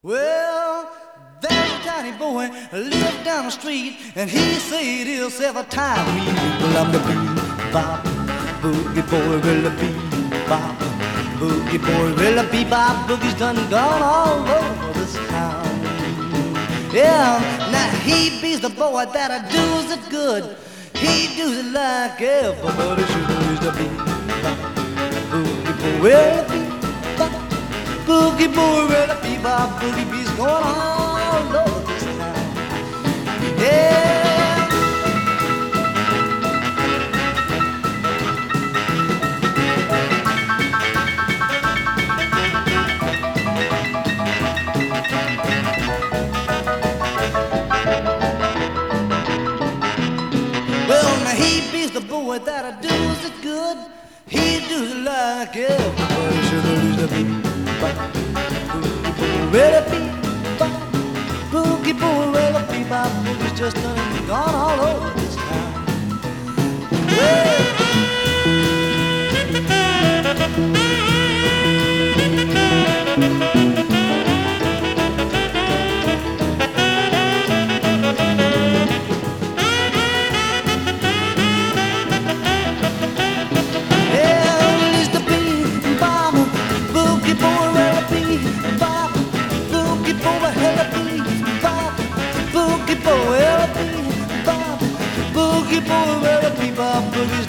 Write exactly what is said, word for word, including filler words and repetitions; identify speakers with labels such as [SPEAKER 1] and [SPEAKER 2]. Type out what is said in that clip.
[SPEAKER 1] Well, there's a tiny boy lived down the street, and he said himself a time me. Well, I'm the bebop boogie boy, well the bebop boogie boy, well the bebop boogie's done gone all over this town. Yeah, now he be's the boy that does it good. He does it like everybody should. He's the bebop boogie boy, well the bebop boogie boy, well the bebop boogie be's going all over this town. Yeah. Well, now he be's the boy that does it good. He does it like everybody should. He's the bebop boogie boy, well the bebop boogie boy, well the bebop boogie's just done gone all over this town. Well, boogie boy, well, the bebop boogie boy, well, the bebop boogie's